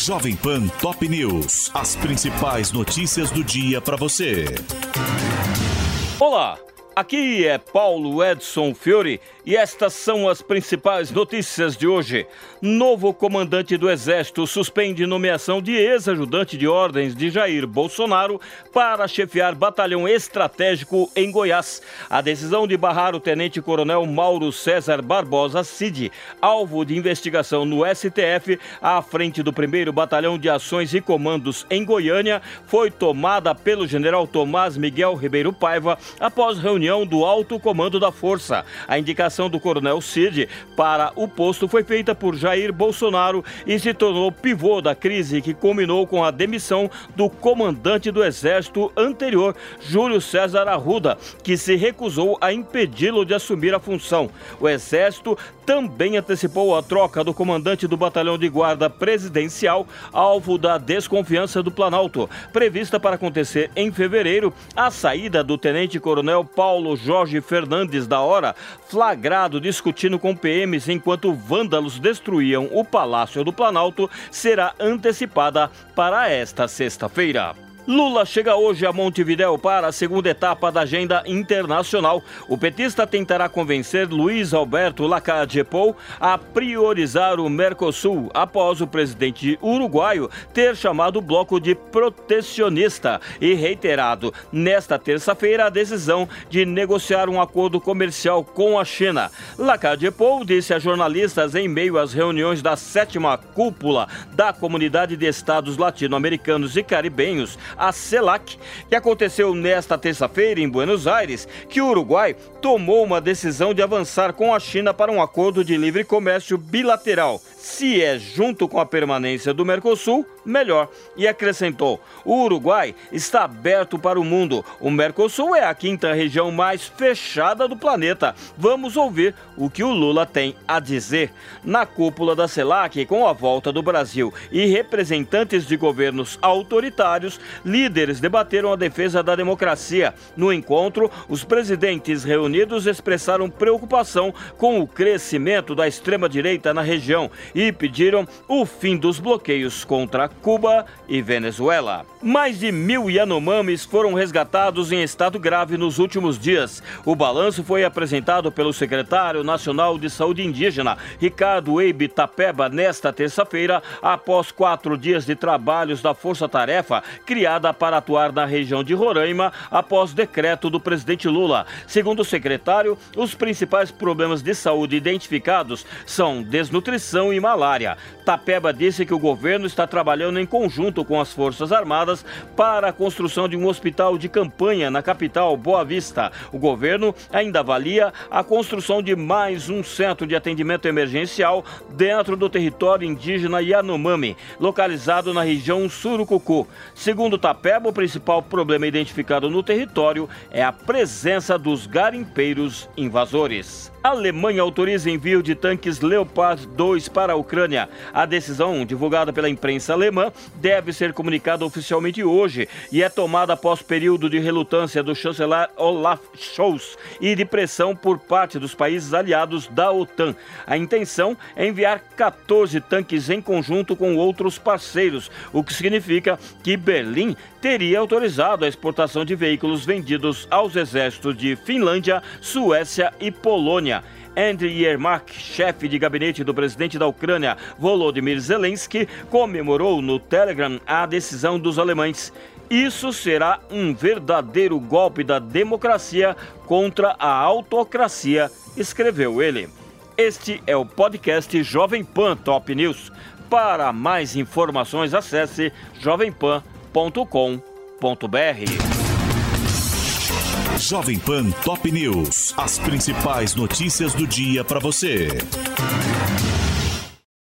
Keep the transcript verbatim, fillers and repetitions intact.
Jovem Pan Top News. As principais notícias do dia para você. Olá, aqui é Paulo Edson Fiore e estas são as principais notícias de hoje. Novo comandante do Exército suspende nomeação de ex-ajudante de ordens de Jair Bolsonaro para chefiar batalhão estratégico em Goiás. A decisão de barrar o tenente-coronel Mauro César Barbosa Cid, alvo de investigação no S T F, à frente do primeiro Batalhão de Ações e Comandos em Goiânia, foi tomada pelo general Tomás Miguel Ribeiro Paiva após reunião do alto comando da Força. A indicação do coronel Cid para o posto foi feita por Jair Bolsonaro e se tornou pivô da crise que culminou com a demissão do comandante do Exército anterior, Júlio César Arruda, que se recusou a impedi-lo de assumir a função. O Exército também antecipou a troca do comandante do Batalhão de Guarda Presidencial, alvo da desconfiança do Planalto. Prevista para acontecer em fevereiro, a saída do tenente-coronel Paulo Jorge Fernandes da Hora, flagrado discutindo com P Ms enquanto vândalos destruíam o Palácio do Planalto, será antecipada para esta sexta-feira. Lula chega hoje a Montevidéu para a segunda etapa da agenda internacional. O petista tentará convencer Luiz Alberto Lacalle Pou a priorizar o Mercosul após o presidente uruguaio ter chamado o bloco de protecionista e reiterado nesta terça-feira a decisão de negociar um acordo comercial com a China. Lacalle Pou disse a jornalistas em meio às reuniões da sétima cúpula da Comunidade de Estados Latino-Americanos e Caribenhos, a CELAC, que aconteceu nesta terça-feira em Buenos Aires, que o Uruguai tomou uma decisão de avançar com a China para um acordo de livre comércio bilateral. Se é junto com a permanência do Mercosul, melhor. E acrescentou, o Uruguai está aberto para o mundo. O Mercosul é a quinta região mais fechada do planeta. Vamos ouvir o que o Lula tem a dizer. Na cúpula da CELAC, com a volta do Brasil e representantes de governos autoritários, líderes debateram a defesa da democracia. No encontro, os presidentes reunidos expressaram preocupação com o crescimento da extrema-direita na região e pediram o fim dos bloqueios contra Cuba e Venezuela. Mais de mil Yanomamis foram resgatados em estado grave nos últimos dias. O balanço foi apresentado pelo secretário nacional de Saúde Indígena, Ricardo Eibe Tapeba, nesta terça-feira, após quatro dias de trabalhos da Força-Tarefa, criada para atuar na região de Roraima, após decreto do presidente Lula. Segundo o secretário, os principais problemas de saúde identificados são desnutrição e malária. Tapeba disse que o governo está trabalhando em conjunto com as Forças Armadas para a construção de um hospital de campanha na capital, Boa Vista. O governo ainda avalia a construção de mais um centro de atendimento emergencial dentro do território indígena Yanomami, localizado na região Surucucu. Segundo Tapeba, o principal problema identificado no território é a presença dos garimpeiros invasores. A Alemanha autoriza envio de tanques Leopard dois para a Ucrânia. A decisão, divulgada pela imprensa alemã, deve ser comunicada oficialmente hoje e é tomada após período de relutância do chanceler Olaf Scholz e de pressão por parte dos países aliados da OTAN. A intenção é enviar quatorze tanques em conjunto com outros parceiros, o que significa que Berlim teria autorizado a exportação de veículos vendidos aos exércitos de Finlândia, Suécia e Polônia. Andriy Yermak, chefe de gabinete do presidente da Ucrânia, Volodymyr Zelensky, comemorou no Telegram a decisão dos alemães. Isso será um verdadeiro golpe da democracia contra a autocracia, escreveu ele. Este é o podcast Jovem Pan Top News. Para mais informações, acesse jovem pan ponto com ponto br. Jovem Pan Top News. As principais notícias do dia para você.